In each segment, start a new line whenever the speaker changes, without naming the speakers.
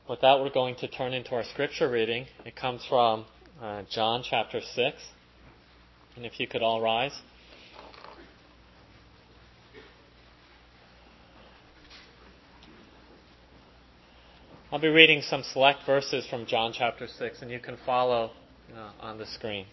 With that, we're going to turn into our scripture reading. It comes from John chapter 6. And if you could all rise. I'll be reading some select verses from John chapter 6, and you can follow on the screen.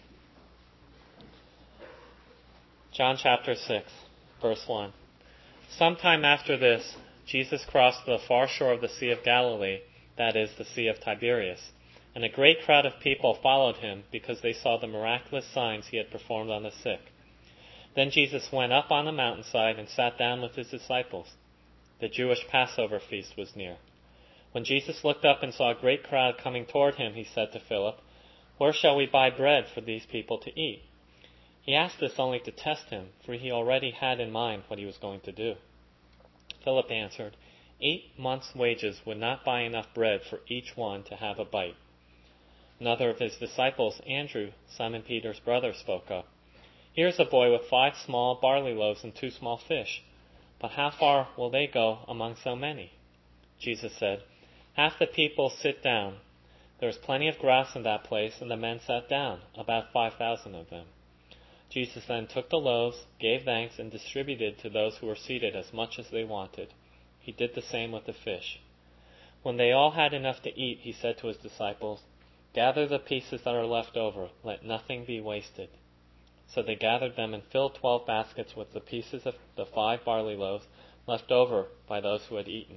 John chapter 6, verse 1. Sometime after this, Jesus crossed the far shore of the Sea of Galilee, that is, the Sea of Tiberias, and a great crowd of people followed him because they saw the miraculous signs he had performed on the sick. Then Jesus went up on the mountainside and sat down with his disciples. The Jewish Passover feast was near. When Jesus looked up and saw a great crowd coming toward him, he said to Philip, "Where shall we buy bread for these people to eat?" He asked this only to test him, for he already had in mind what he was going to do. Philip answered, 8 months' wages would not buy enough bread for each one to have a bite. Another of his disciples, Andrew, Simon Peter's brother, spoke up. "Here's a boy with 5 small barley loaves and 2 small fish. But how far will they go among so many?" Jesus said, "Half the people sit down. There was plenty of grass in that place, and the men sat down, about 5,000 of them." Jesus then took the loaves, gave thanks, and distributed to those who were seated as much as they wanted. He did the same with the fish. When they all had enough to eat, he said to his disciples, "Gather the pieces that are left over. Let nothing be wasted." So they gathered them and filled 12 baskets with the pieces of the 5 barley loaves left over by those who had eaten.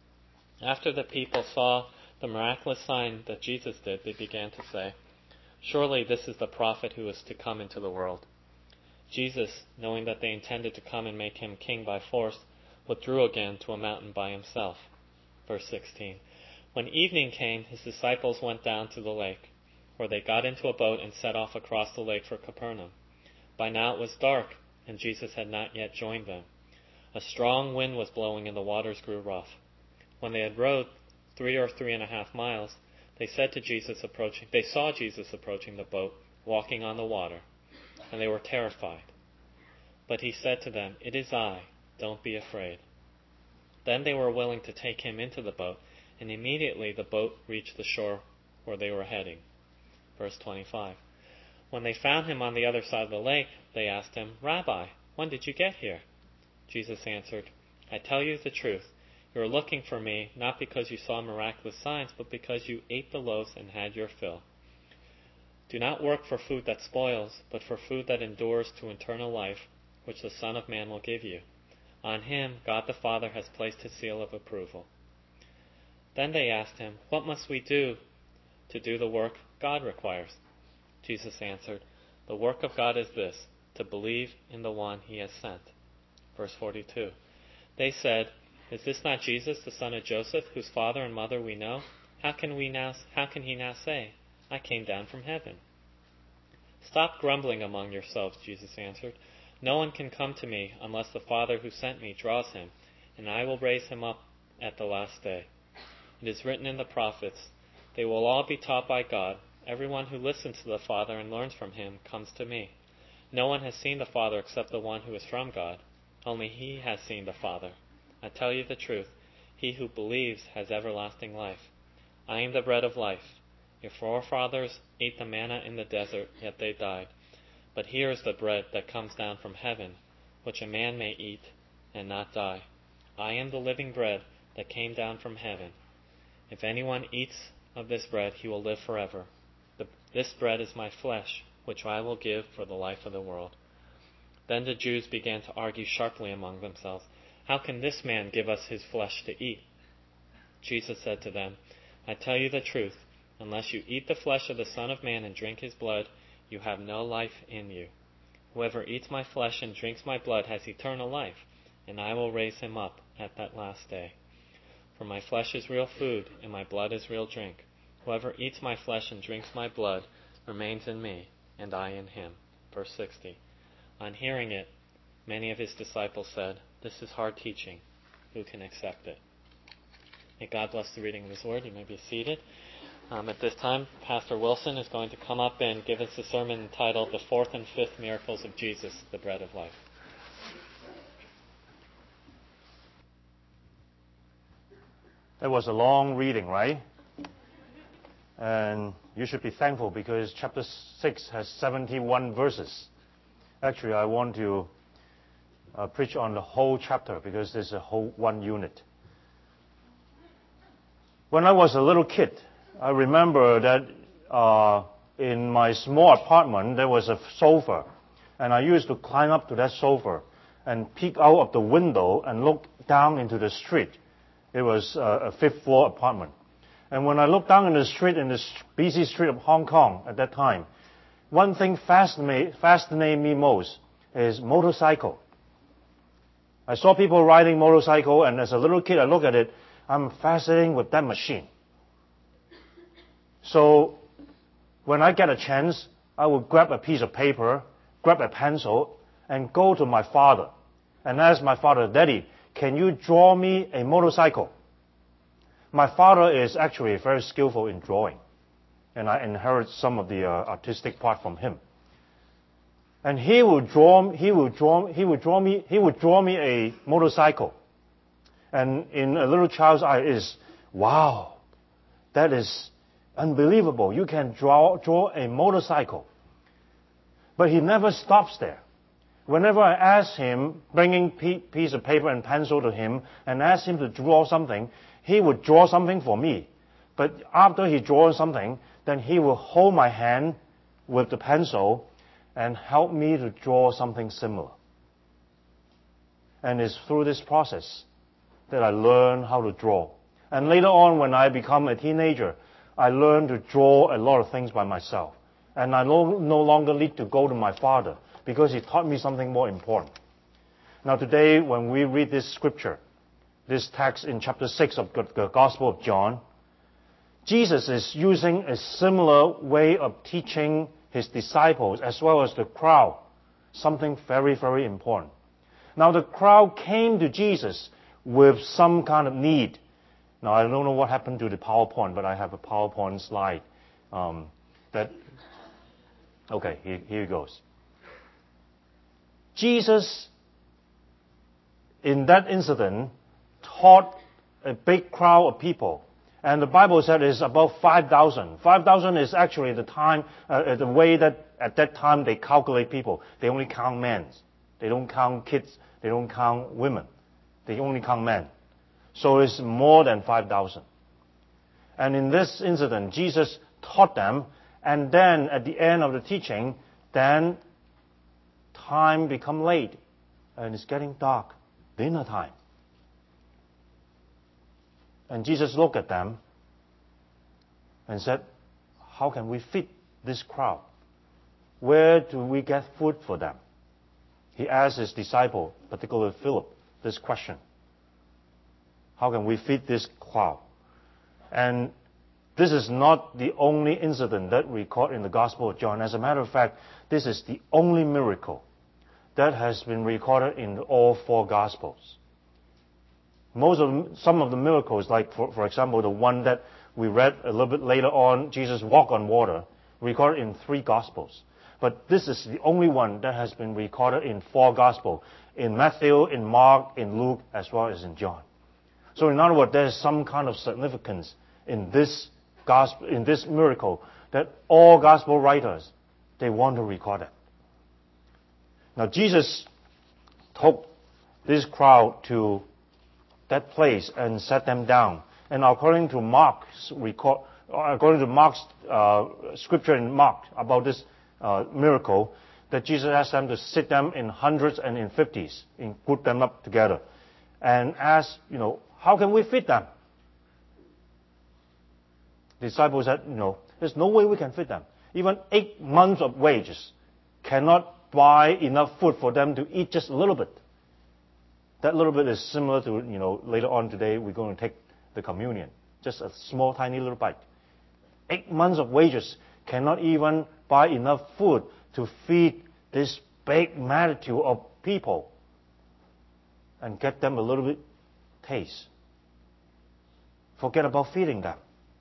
After the people saw the miraculous sign that Jesus did, they began to say, "Surely this is the prophet who is to come into the world." Jesus, knowing that they intended to come and make him king by force, withdrew again to a mountain by himself. Verse 16. When evening came, his disciples went down to the lake, where they got into a boat and set off across the lake for Capernaum. By now it was dark, and Jesus had not yet joined them. A strong wind was blowing and the waters grew rough. When they had rowed 3 or 3.5 miles, they saw Jesus approaching the boat, walking on the water, and they were terrified. But he said to them, "It is I, don't be afraid." Then they were willing to take him into the boat, and immediately the boat reached the shore where they were heading. Verse 25. When they found him on the other side of the lake, they asked him, "Rabbi, when did you get here?" Jesus answered, "I tell you the truth. You are looking for me, not because you saw miraculous signs, but because you ate the loaves and had your fill. Do not work for food that spoils, but for food that endures to eternal life, which the Son of Man will give you. On him God the Father has placed his seal of approval." Then they asked him, "What must we do to do the work God requires?" Jesus answered, "The work of God is this, to believe in the one he has sent." Verse 42. They said, "Is this not Jesus, the son of Joseph, whose father and mother we know? How can he now say, 'I came down from heaven'?" "Stop grumbling among yourselves," Jesus answered. "No one can come to me unless the Father who sent me draws him, and I will raise him up at the last day. It is written in the prophets, 'They will all be taught by God. Everyone who listens to the Father and learns from him comes to me. No one has seen the Father except the one who is from God. Only he has seen the Father. I tell you the truth, he who believes has everlasting life. I am the bread of life. Your forefathers ate the manna in the desert, yet they died. But here is the bread that comes down from heaven, which a man may eat and not die. I am the living bread that came down from heaven. If anyone eats of this bread, he will live forever. This bread is my flesh, which I will give for the life of the world." Then the Jews began to argue sharply among themselves, "How can this man give us his flesh to eat?" Jesus said to them, "I tell you the truth, unless you eat the flesh of the Son of Man and drink his blood, you have no life in you. Whoever eats my flesh and drinks my blood has eternal life, and I will raise him up at that last day. For my flesh is real food, and my blood is real drink. Whoever eats my flesh and drinks my blood remains in me, and I in him." Verse 60. On hearing it, many of his disciples said, "This is hard teaching. Who can accept it?" May God bless the reading of his word. You may be seated. At this time, Pastor Wilson is going to come up and give us a sermon entitled "The Fourth and Fifth Miracles of Jesus, the Bread of Life."
That was a long reading, right? And you should be thankful because chapter 6 has 71 verses. Actually, I want to preach on the whole chapter because there's a whole one unit. When I was a little kid, I remember that in my small apartment there was a sofa, and I used to climb up to that sofa and peek out of the window and look down into the street. It was a fifth floor apartment. And when I looked down in the street, in this busy street of Hong Kong at that time, one thing fascinated me most is motorcycle. I saw people riding motorcycle, and as a little kid I look at it, I'm fascinated with that machine. So when I get a chance, I would grab a piece of paper, grab a pencil, and go to my father and ask my father, Daddy, can you draw me a motorcycle? My father is actually very skillful in drawing, and I inherit some of the artistic part from him. And he would draw me a motorcycle. And in a little child's eye is, wow, that is unbelievable. You can draw a motorcycle. But he never stops there. Whenever I ask him, bringing piece of paper and pencil to him, and ask him to draw something, he would draw something for me. But after he draws something, then he will hold my hand with the pencil and help me to draw something similar. And it's through this process that I learn how to draw. And later on, when I become a teenager, I learned to draw a lot of things by myself. And I no longer need to go to my father because he taught me something more important. Now today, when we read this scripture, this text in chapter 6 of the Gospel of John, Jesus is using a similar way of teaching his disciples as well as the crowd, something very, very important. Now the crowd came to Jesus with some kind of need. Now I don't know what happened to the PowerPoint, but I have a PowerPoint slide. Okay, here it goes. Jesus, in that incident, taught a big crowd of people. And the Bible said it's about 5,000. 5,000 is actually the way that at that time they calculate people. They only count men. They don't count kids. They don't count women. They only count men. So it's more than 5,000. And in this incident, Jesus taught them, and then at the end of the teaching, then time become late, and it's getting dark, dinner time. And Jesus looked at them and said, how can we feed this crowd? Where do we get food for them? He asked his disciple, particularly Philip, this question. How can we feed this crowd? And this is not the only incident that we record in the Gospel of John. As a matter of fact, this is the only miracle that has been recorded in all four Gospels. Some of the miracles, like for example, the one that we read a little bit later on, Jesus walked on water, recorded in 3 Gospels. But this is the only one that has been recorded in 4 Gospels, in Matthew, in Mark, in Luke, as well as in John. So in other words, there is some kind of significance in this gospel, in this miracle, that all Gospel writers, they want to record it. Now Jesus took this crowd to that place and set them down. And according to Mark's scripture in Mark about this miracle, that Jesus asked them to sit them in hundreds and in 50s, and put them up together, and asked, how can we feed them? The disciples said, there's no way we can feed them. Even 8 months of wages cannot buy enough food for them to eat just a little bit. That little bit is similar to, later on today we're going to take the communion. Just a small, tiny little bite. 8 months of wages cannot even buy enough food to feed this big multitude of people and get them a little bit taste. Forget about feeding them.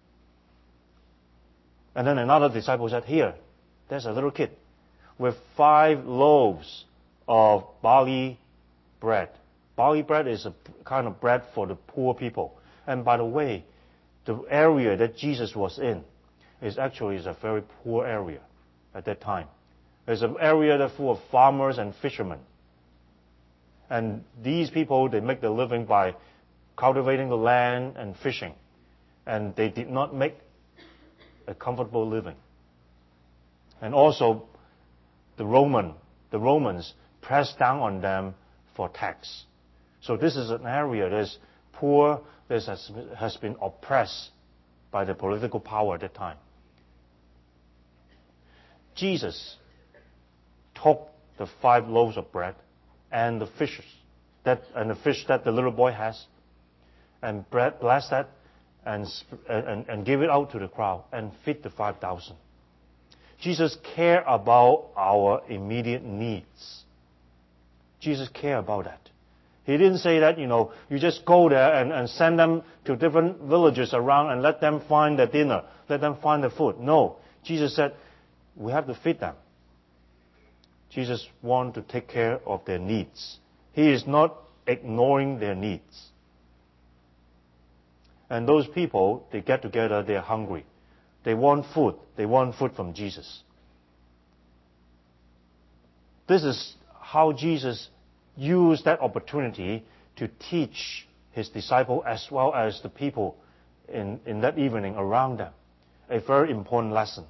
And then another disciple said, here, there's a little kid with 5 loaves of barley bread. Barley bread is a kind of bread for the poor people. And by the way, the area that Jesus was in, is actually a very poor area at that time. It's an area that's full of farmers and fishermen. And these people, they make their living by cultivating the land and fishing. And they did not make a comfortable living. And also, the Romans pressed down on them for tax. So this is an area that is poor, that has been oppressed by the political power at that time. Jesus took the 5 loaves of bread and the fish that the little boy has, and blessed that, and give it out to the crowd and feed the 5,000. Jesus cared about our immediate needs. Jesus cared about that. He didn't say that, you just go there and send them to different villages around and let them find their dinner, let them find their food. No. Jesus said, we have to feed them. Jesus wants to take care of their needs. He is not ignoring their needs. And those people, they get together, they're hungry. They want food. They want food from Jesus. This is how Jesus used that opportunity to teach his disciples as well as the people in that evening around them. A very important lesson.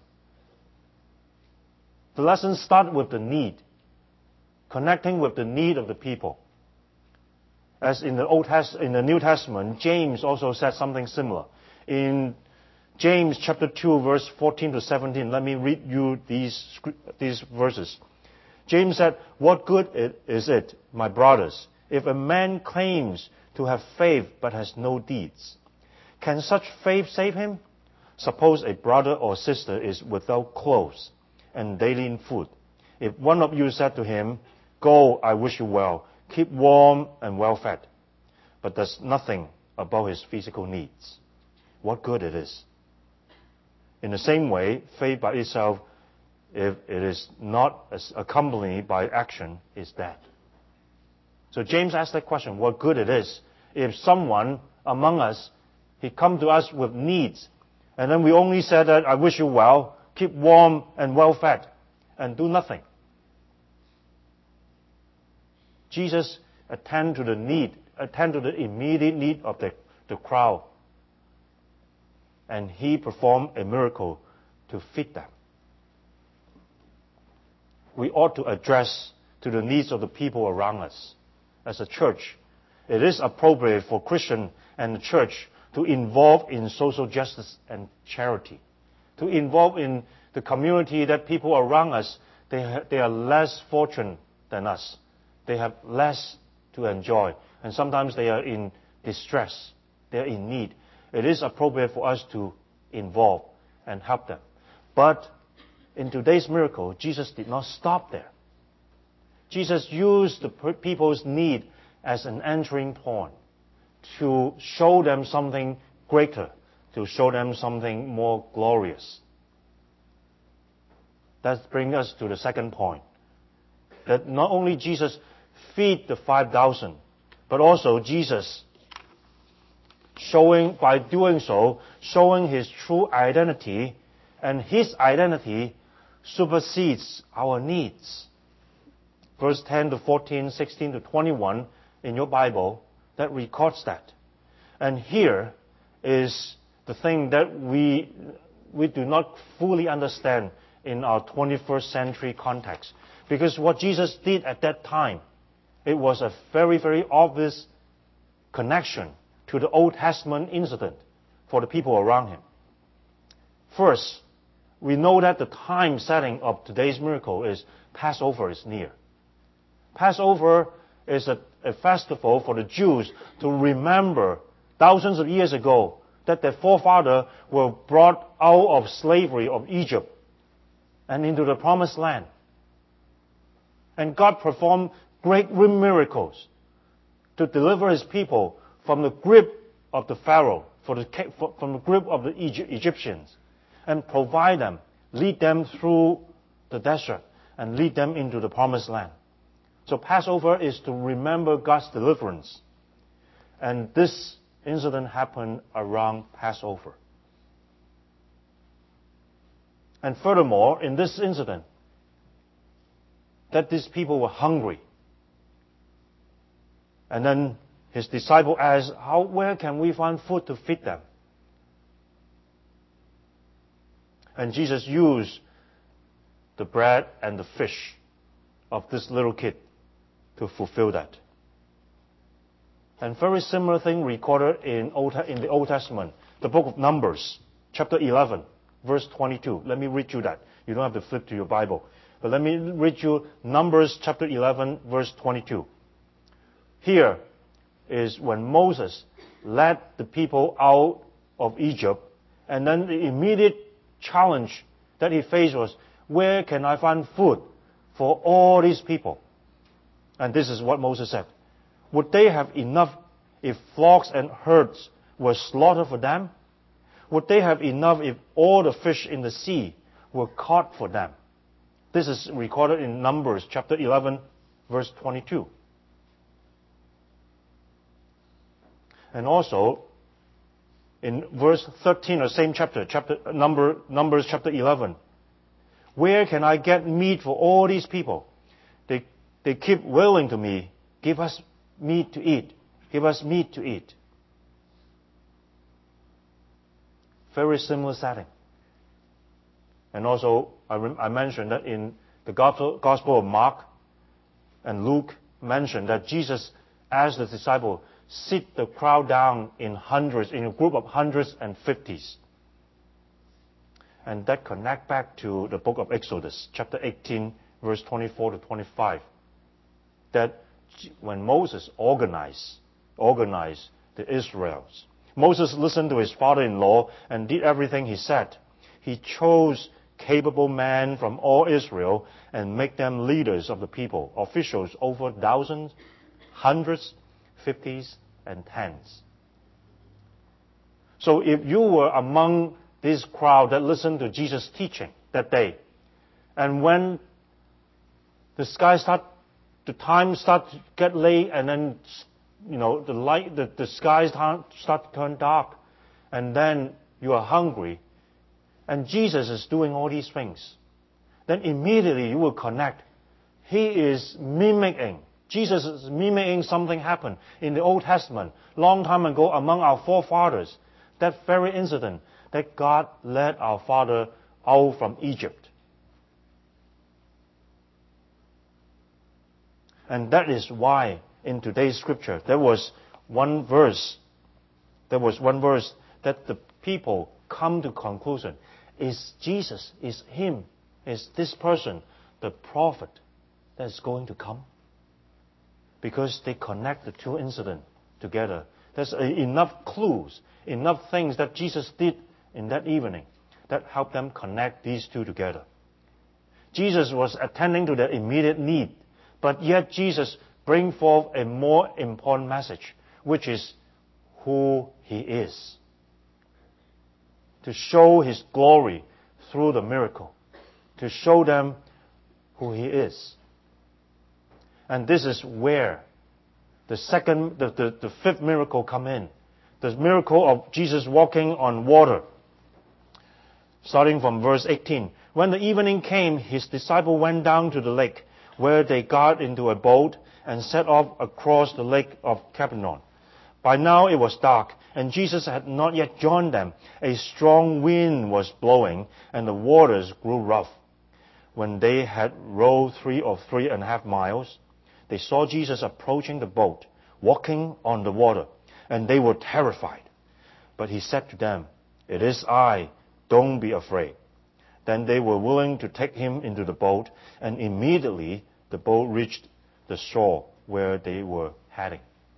The lesson starts with the need, connecting with the need of the people. As in the New Testament, James also said something similar. In James chapter 2, verse 14 to 17, let me read you these verses. James said, "What good is it, my brothers, if a man claims to have faith but has no deeds? Can such faith save him? Suppose a brother or sister is without clothes and daily food. If one of you said to him, 'Go, I wish you well, keep warm and well fed,' but does nothing about his physical needs, what good it is? In the same way, faith by itself, if it is not accompanied by action, is dead." So James asked that question, what good it is if someone among us, he come to us with needs, and then we only said that, "I wish you well, keep warm and well fed," and do nothing. Jesus attend to the immediate need of the crowd. And he performed a miracle to feed them. We ought to address to the needs of the people around us. As a church, it is appropriate for Christian and the church to involve in social justice and charity, to involve in the community that people around us, they are less fortunate than us. They have less to enjoy, and sometimes they are in distress. They are in need. It is appropriate for us to involve and help them. But in today's miracle, Jesus did not stop there. Jesus used the people's need as an entering point to show them something greater, to show them something more glorious. That brings us to the second point. That not only Jesus feed the 5,000, but also Jesus by doing so, showing his true identity, and his identity supersedes our needs. Verse 10 to 14, 16 to 21 in your Bible, that records that. And here is the thing that we do not fully understand in our 21st century context. Because what Jesus did at that time, it was a very, very obvious connection to the Old Testament incident for the people around him. First, we know that the time setting of today's miracle is Passover is near. Passover is a festival for the Jews to remember thousands of years ago that their forefathers were brought out of slavery of Egypt and into the promised land. And God performed great miracles to deliver his people from the grip of the Pharaoh, from the grip of the Egyptians, and provide them, lead them through the desert, and lead them into the promised land. So Passover is to remember God's deliverance. And this incident happened around Passover. And furthermore, in this incident, that these people were hungry. And then his disciple asked, where can we find food to feed them? And Jesus used the bread and the fish of this little kid to fulfill that. And very similar thing recorded in the Old Testament, the book of Numbers, chapter 11, verse 22. Let me read you that. You don't have to flip to your Bible. But let me read you Numbers chapter 11, verse 22. Here is when Moses led the people out of Egypt, and then the immediate challenge that he faced was, where can I find food for all these people? And this is what Moses said. Would they have enough if flocks and herds were slaughtered for them? Would they have enough if all the fish in the sea were caught for them? This is recorded in Numbers chapter 11, verse 22. And also, in verse 13 of the same chapter, Numbers chapter 11, where can I get meat for all these people? They keep wailing to me, give us meat to eat. Give us meat to eat. Very similar setting. And also, I mentioned that in the Gospel of Mark and Luke mentioned that Jesus asked the disciple, sit the crowd down in a group of hundreds and fifties. And that connect back to the book of Exodus, chapter 18, verse 24 to 25. That when Moses organized the Israelites, Moses listened to his father-in-law and did everything he said. He chose capable men from all Israel and make them leaders of the people, officials over thousands, hundreds, fifties, and tens. So if you were among this crowd that listened to Jesus' teaching that day, and when the time start to get late, and then the skies start to turn dark, and then you are hungry, and Jesus is doing all these things, then immediately you will connect. Jesus is mimicking something happened in the Old Testament, long time ago among our forefathers. That very incident that God led our father out from Egypt. And that is why in today's scripture there was one verse that the people come to conclusion. Is Jesus, is him, is this person the prophet that is going to come? Because they connect the two incidents together. There's enough clues, enough things that Jesus did in that evening that helped them connect these two together. Jesus was attending to their immediate need, but yet Jesus brings forth a more important message, which is who he is. To show his glory through the miracle. To show them who he is. And this is where the fifth miracle come in. The miracle of Jesus walking on water. Starting from verse 18. When the evening came, his disciple went down to the lake, where they got into a boat and set off across the lake of Capernaum. By now it was dark, and Jesus had not yet joined them. A strong wind was blowing, and the waters grew rough. When they had rowed 3 or 3.5 miles, they saw Jesus approaching the boat, walking on the water, and they were terrified. But he said to them, "It is I, don't be afraid." Then they were willing to take him into the boat, and immediately the boat reached the shore where they were heading.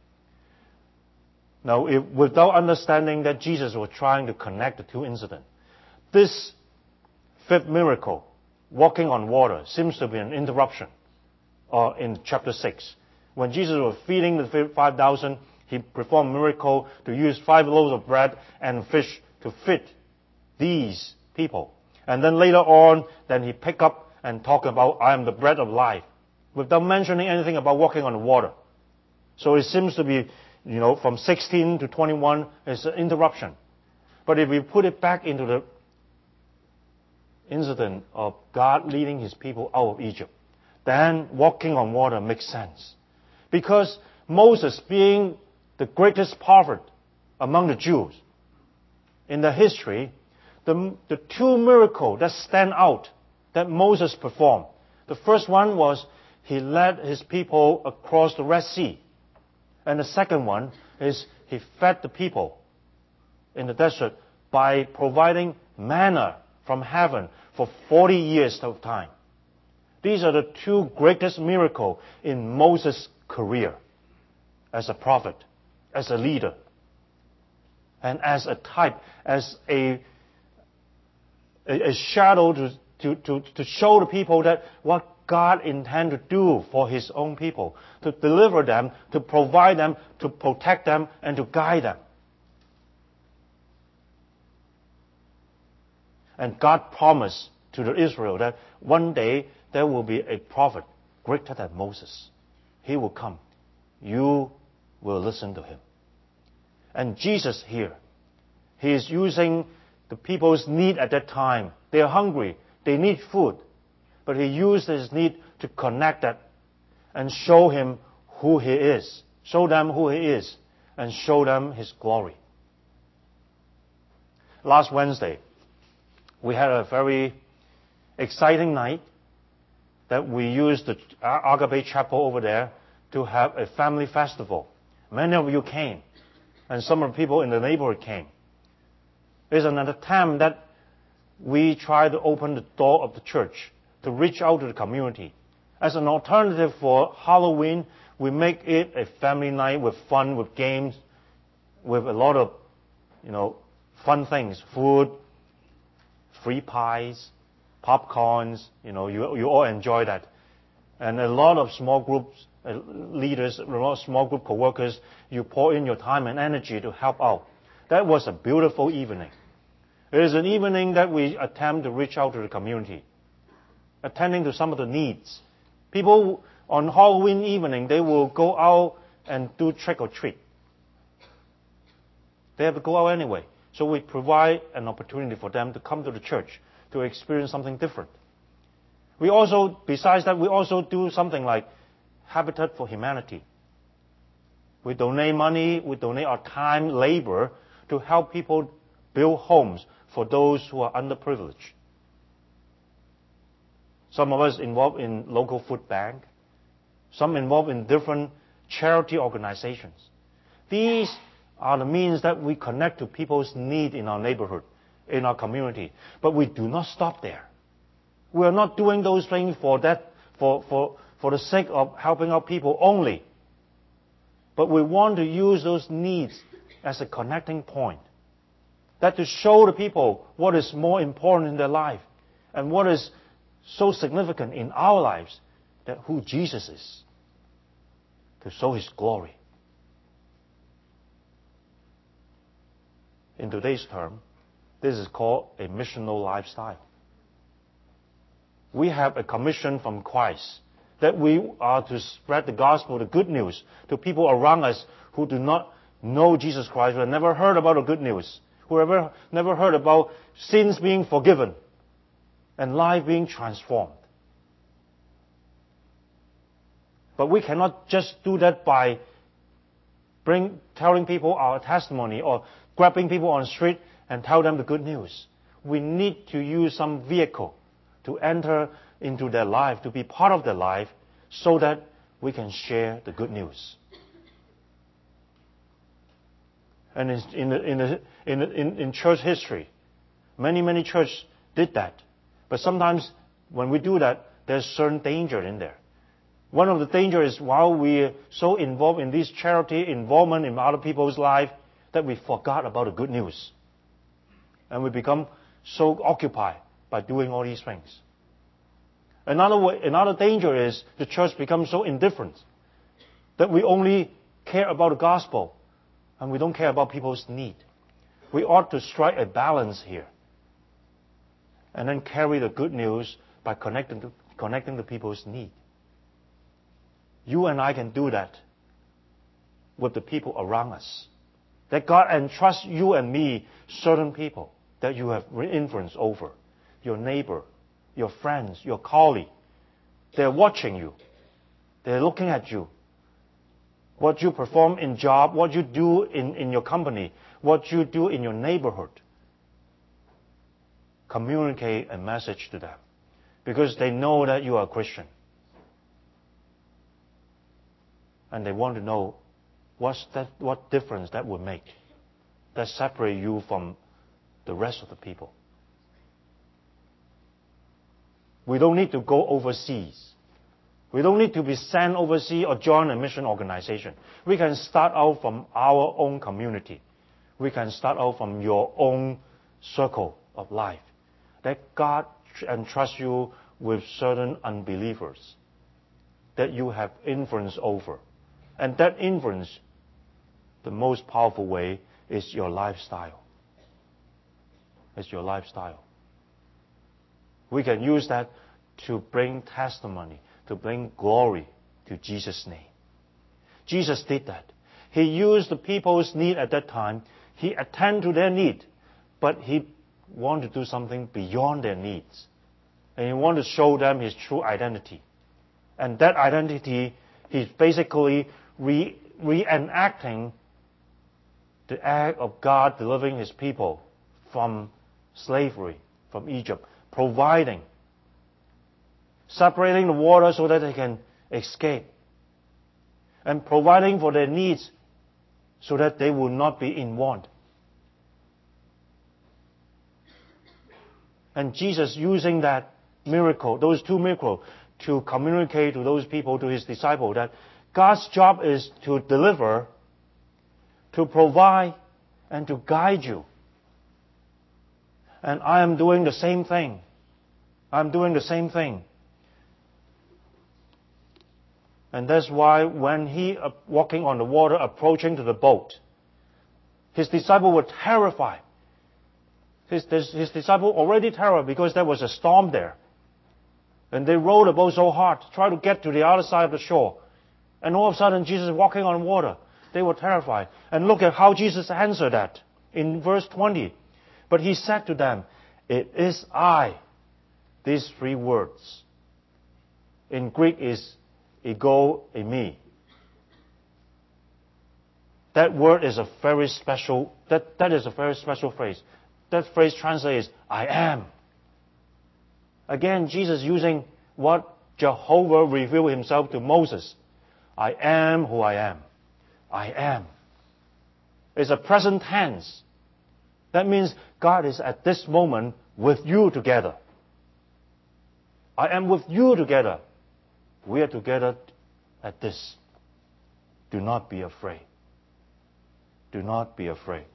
Now, without understanding that Jesus was trying to connect the two incidents, this fifth miracle, walking on water, seems to be an interruption in chapter 6. When Jesus was feeding the 5,000, he performed a miracle to use 5 loaves of bread and fish to feed these people. And then later on, then he picked up and talked about, I am the bread of life, without mentioning anything about walking on the water. So it seems to be, from 16 to 21 is an interruption. But if we put it back into incident of God leading his people out of Egypt, then walking on water makes sense. Because Moses, being the greatest prophet among the Jews in the history, the two miracles that stand out that Moses performed. The first one was he led his people across the Red Sea. And the second one is he fed the people in the desert by providing manna from heaven for 40 years of time. These are the two greatest miracles in Moses' career as a prophet, as a leader, and as a type, as a shadow to show the people that what God intends to do for his own people, to deliver them, to provide them, to protect them, and to guide them. And God promised to the Israel that one day there will be a prophet greater than Moses. He will come. You will listen to him. And Jesus here, he is using the people's need at that time. They are hungry. They need food. But he used his need to connect that and show him who he is. Show them who he is and show them his glory. Last Wednesday, we had a very exciting night that we used the Agape Chapel over there to have a family festival. Many of you came, and some of the people in the neighborhood came. It's an attempt that we try to open the door of the church to reach out to the community. As an alternative for Halloween, we make it a family night with fun, with games, with a lot of, fun things, food, free pies, popcorns, you all enjoy that. And a lot of small groups, leaders, a lot of small group co-workers, you pour in your time and energy to help out. That was a beautiful evening. It is an evening that we attempt to reach out to the community, attending to some of the needs. People on Halloween evening, they will go out and do trick or treat. They have to go out anyway. So we provide an opportunity for them to come to the church to experience something different. We also, besides that, we also do something like Habitat for Humanity. We donate money, we donate our time, labor to help people build homes for those who are underprivileged. Some of us involved in local food bank. Some involved in different charity organizations. These are the means that we connect to people's need in our neighborhood, in our community. But we do not stop there. We are not doing those things for the sake of helping out people only. But we want to use those needs as a connecting point. That to show the people what is more important in their life and what is so significant in our lives, that who Jesus is, to show his glory. In today's term, this is called a missional lifestyle. We have a commission from Christ that we are to spread the gospel, the good news, to people around us who do not know Jesus Christ, who have never heard about the good news, who have never heard about sins being forgiven and life being transformed. But we cannot just do that by telling people our testimony or grabbing people on the street and tell them the good news. We need to use some vehicle to enter into their life, to be part of their life, so that we can share the good news. And in church history, many churches did that. But sometimes when we do that, there's certain danger in there. One of the dangers is while we're so involved in this charity involvement in other people's life, that we forgot about the good news. And we become so occupied by doing all these things. Another danger is the church becomes so indifferent that we only care about the gospel and we don't care about people's need. We ought to strike a balance here and then carry the good news by connecting to people's need. You and I can do that with the people around us. That God entrusts you and me certain people that you have influence over. your neighbor, your friends, your colleague. They're watching you. They're looking at you. What you perform in job, what you do in your company, what you do in your neighborhood. Communicate a message to them because they know that you are a Christian. And they want to know what difference that would make that separate you from the rest of the people. We don't need to go overseas. We don't need to be sent overseas or join a mission organization. We can start out from our own community. We can start out from your own circle of life. That God entrusts you with certain unbelievers that you have influence over. And that influence, the most powerful way, is your lifestyle. It's your lifestyle. We can use that to bring testimony, to bring glory to Jesus' name. Jesus did that. He used the people's need at that time. He attended to their need, but he wanted to do something beyond their needs. And he wanted to show them his true identity. And that identity, he's basically reenacting the act of God delivering his people from slavery, from Egypt, providing, separating the water so that they can escape, and providing for their needs so that they will not be in want. And Jesus using that miracle, those two miracles, to communicate to those people, to his disciples, that God's job is to deliver, to provide, and to guide you. And I am doing the same thing. I'm doing the same thing. And that's why when he walking on the water, approaching to the boat, his disciples were terrified. His disciples already terrified because there was a storm there. And they rowed the boat so hard to try to get to the other side of the shore. And all of a sudden, Jesus is walking on water. They were terrified. And look at how Jesus answered that in verse 20. But he said to them, "It is I." These three words. In Greek is ego eimi. That word is a very special, that is a very special phrase. That phrase translates, I am. Again, Jesus using what Jehovah revealed himself to Moses. I am who I am. I am. It's a present tense. That means God is at this moment with you together. I am with you together. We are together at this. Do not be afraid. Do not be afraid.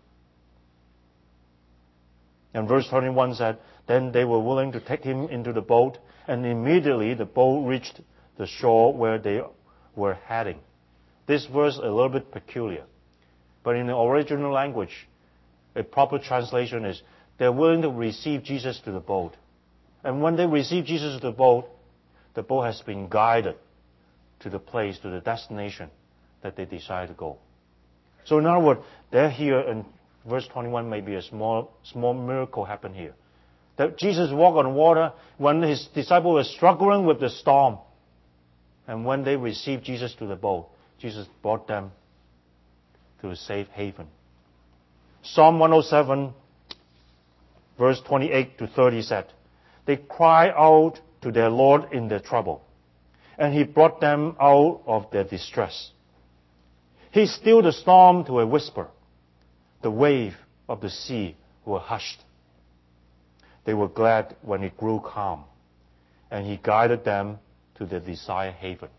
And verse 21 said, then they were willing to take him into the boat, and immediately the boat reached the shore where they were heading. This verse is a little bit peculiar. But in the original language, a proper translation is, they're willing to receive Jesus to the boat. And when they receive Jesus to the boat has been guided to the place, to the destination that they decide to go. So in other words, they're here, and verse 21 may be a small miracle happened here. That Jesus walked on water when his disciples were struggling with the storm. And when they received Jesus to the boat, Jesus brought them to a safe haven. Psalm 107, verse 28 to 30 said, they cried out to their Lord in their trouble, and he brought them out of their distress. He stilled the storm to a whisper. The wave of the sea were hushed. They were glad when it grew calm, and he guided them to their desired haven.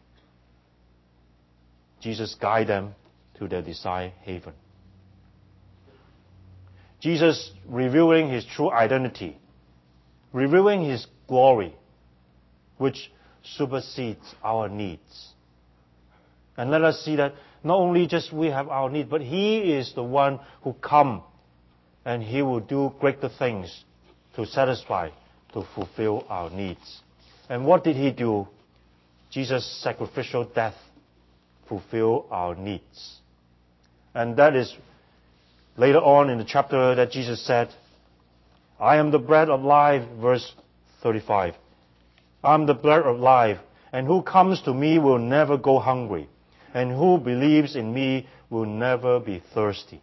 Jesus guided them to their desired haven. Jesus revealing his true identity, revealing his glory, which supersedes our needs. And let us see that not only just we have our need, but he is the one who come, and he will do greater things to satisfy, to fulfill our needs. And what did he do? Jesus' sacrificial death fulfilled our needs. And that is later on in the chapter that Jesus said, I am the bread of life, verse 35. I am the bread of life, and who comes to me will never go hungry, and who believes in me will never be thirsty.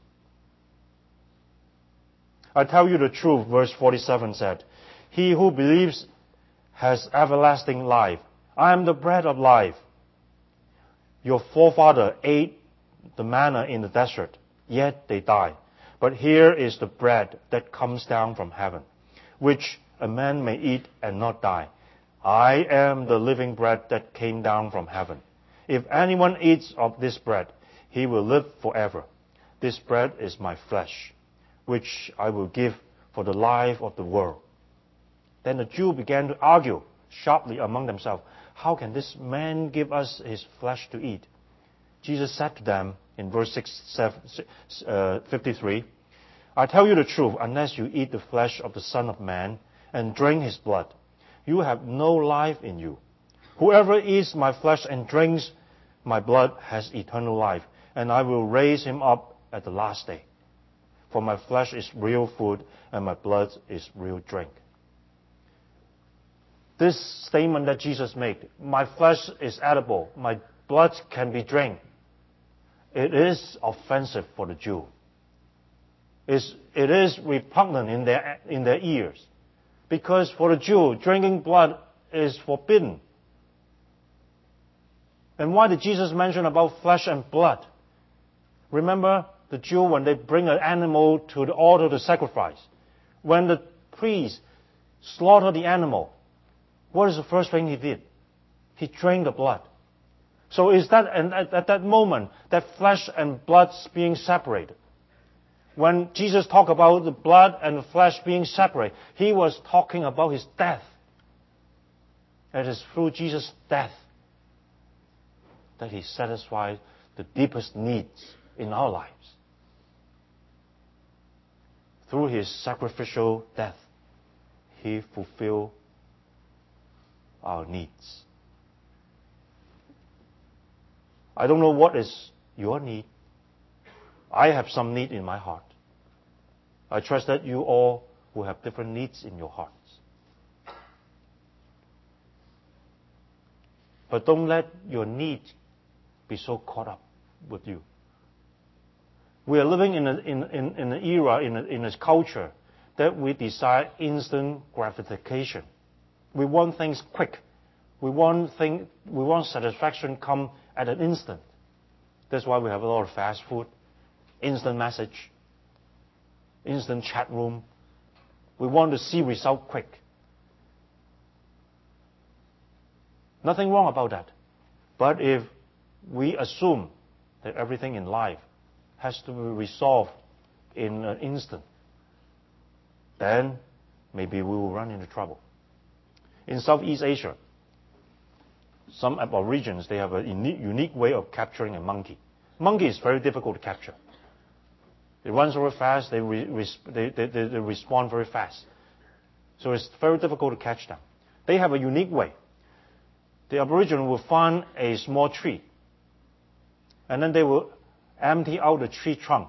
I tell you the truth, verse 47 said, he who believes has everlasting life. I am the bread of life. Your forefather ate the manna in the desert, yet they died. But here is the bread that comes down from heaven, which a man may eat and not die. I am the living bread that came down from heaven. If anyone eats of this bread, he will live forever. This bread is my flesh, which I will give for the life of the world. Then the Jews began to argue sharply among themselves, how can this man give us his flesh to eat? Jesus said to them in verse 53, I tell you the truth, unless you eat the flesh of the Son of Man and drink his blood, you have no life in you. Whoever eats my flesh and drinks my blood has eternal life, and I will raise him up at the last day. For my flesh is real food, and my blood is real drink. This statement that Jesus made, my flesh is edible, my blood can be drank, it is offensive for the Jew. It is repugnant in their ears. Because for the Jew, drinking blood is forbidden. And why did Jesus mention about flesh and blood? Remember the Jew, when they bring an animal to the altar to sacrifice, when the priest slaughtered the animal, what is the first thing he did? He drank the blood. So is that, and at that moment, that flesh and blood being separated? When Jesus talked about the blood and the flesh being separate, he was talking about his death. It is through Jesus' death that he satisfied the deepest needs in our lives. Through his sacrificial death, he fulfilled our needs. I don't know what is your need. I have some need in my heart. I trust that you all will have different needs in your hearts. But don't let your need be so caught up with you. We are living in an era, in a culture, that we desire instant gratification. We want things quick. We want satisfaction come at an instant. That's why we have a lot of fast food, instant message, instant chat room. We want to see result quick. Nothing wrong about that. But if we assume that everything in life has to be resolved in an instant, then maybe we will run into trouble. In Southeast Asia, some aborigines, they have a unique way of capturing a monkey. Monkey is very difficult to capture. It runs very fast, they respond very fast. So it's very difficult to catch them. They have a unique way. The Aboriginal will find a small tree, and then they will empty out the tree trunk,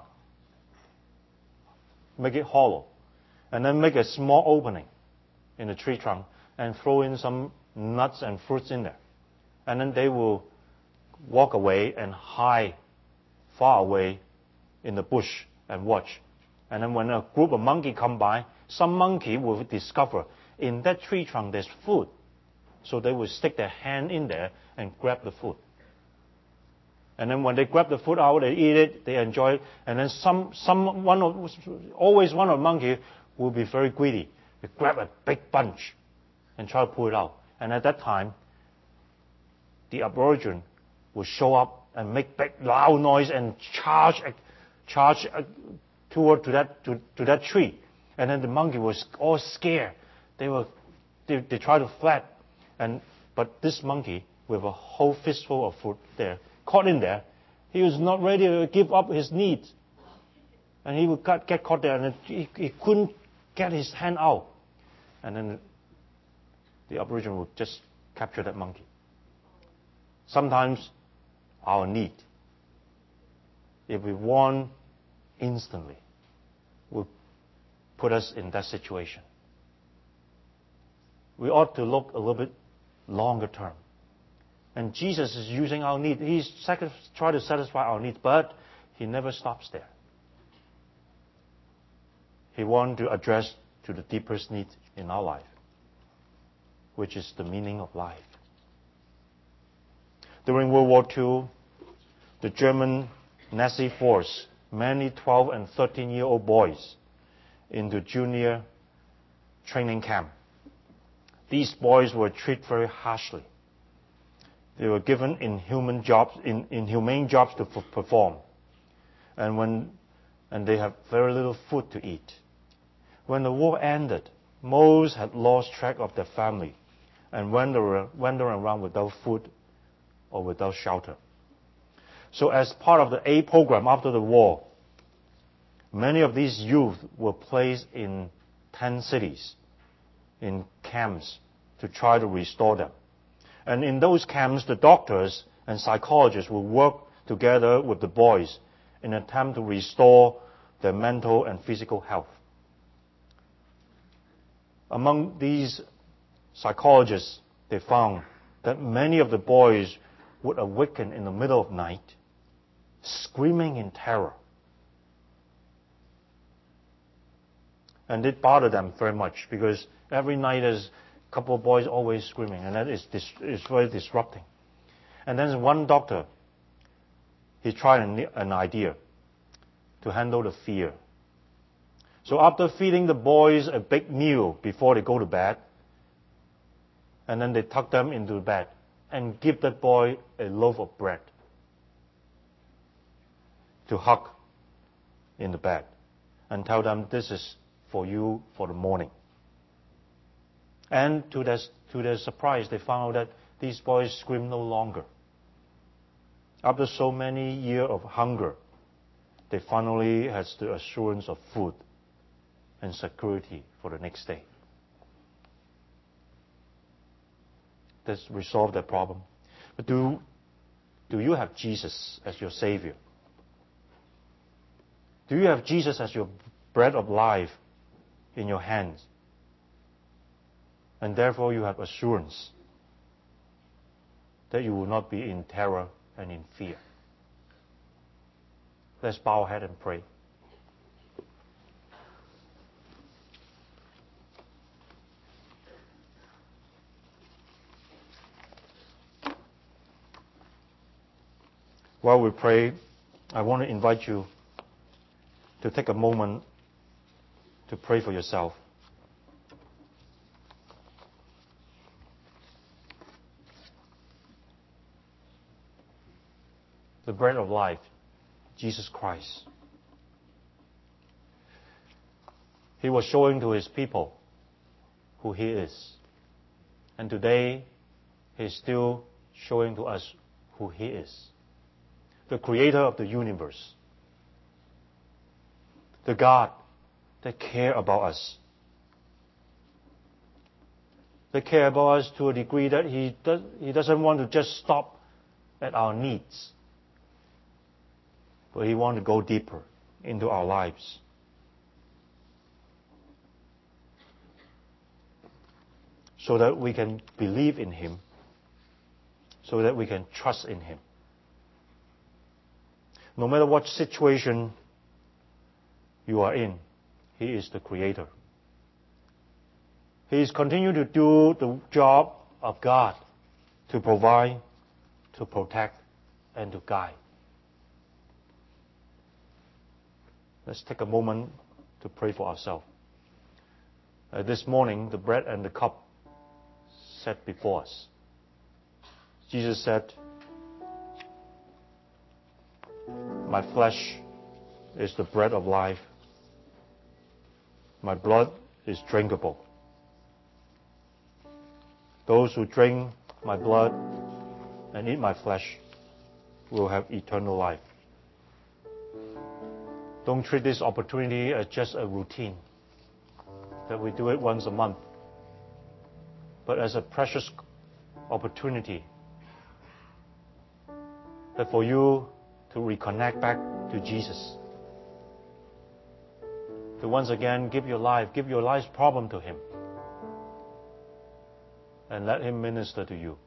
make it hollow, and then make a small opening in the tree trunk and throw in some nuts and fruits in there. And then they will walk away and hide far away in the bush and watch. And then when a group of monkey come by, some monkey will discover in that tree trunk there's food. So they will stick their hand in there and grab the food. And then when they grab the food out, they eat it, they enjoy it. And then always one of the monkey will be very greedy. They grab a big bunch and try to pull it out. And at that time, the Aborigine will show up and make big loud noise and charge toward to that tree. And then the monkey was all scared. They try to flee. But this monkey, with a whole fistful of food there, caught in there, he was not ready to give up his needs. And he would get caught there, and he couldn't get his hand out. And then the Aboriginal would just capture that monkey. Sometimes our need, if we want instantly, will put us in that situation. We ought to look a little bit longer term. And Jesus is using our need. He's trying to satisfy our needs, but He never stops there. He wants to address to the deepest need in our life, which is the meaning of life. During World War II, the German Nazi force many 12 and 13-year-old boys into junior training camp. These boys were treated very harshly. They were given inhumane jobs to perform, and they have very little food to eat. When the war ended, most had lost track of their family and wandered around without food or without shelter. So as part of the aid program after the war, many of these youth were placed in 10 cities, in camps, to try to restore them. And in those camps, the doctors and psychologists will work together with the boys in an attempt to restore their mental and physical health. Among these psychologists, they found that many of the boys would awaken in the middle of night, screaming in terror. And it bothered them very much because every night there's a couple of boys always screaming, and that is very disrupting. And then one doctor, he tried an idea to handle the fear. So after feeding the boys a big meal before they go to bed, and then they tuck them into bed and give that boy a loaf of bread to hug in the bed and tell them this is for you for the morning. And to their surprise, they found out that these boys scream no longer. After so many years of hunger, they finally had the assurance of food and security for the next day. This resolved that problem. But do you have Jesus as your Savior? Do you have Jesus as your bread of life in your hands? And therefore you have assurance that you will not be in terror and in fear. Let's bow our head and pray. While we pray, I want to invite you to take a moment to pray for yourself. The bread of life, Jesus Christ. He was showing to His people who He is. And today, He's still showing to us who He is. The Creator of the universe. The God that cares about us. That cares about us to a degree that He doesn't want to just stop at our needs. But He wants to go deeper into our lives. So that we can believe in Him. So that we can trust in Him. No matter what situation you are in, He is the Creator. He is continuing to do the job of God to provide, to protect, and to guide. Let's take a moment to pray for ourselves. This morning, the bread and the cup set before us. Jesus said, "My flesh is the bread of life. My blood is drinkable. Those who drink my blood and eat my flesh will have eternal life." Don't treat this opportunity as just a routine, that we do it once a month, but as a precious opportunity that for you to reconnect back to Jesus, to once again give your life's problem to Him, and let Him minister to you.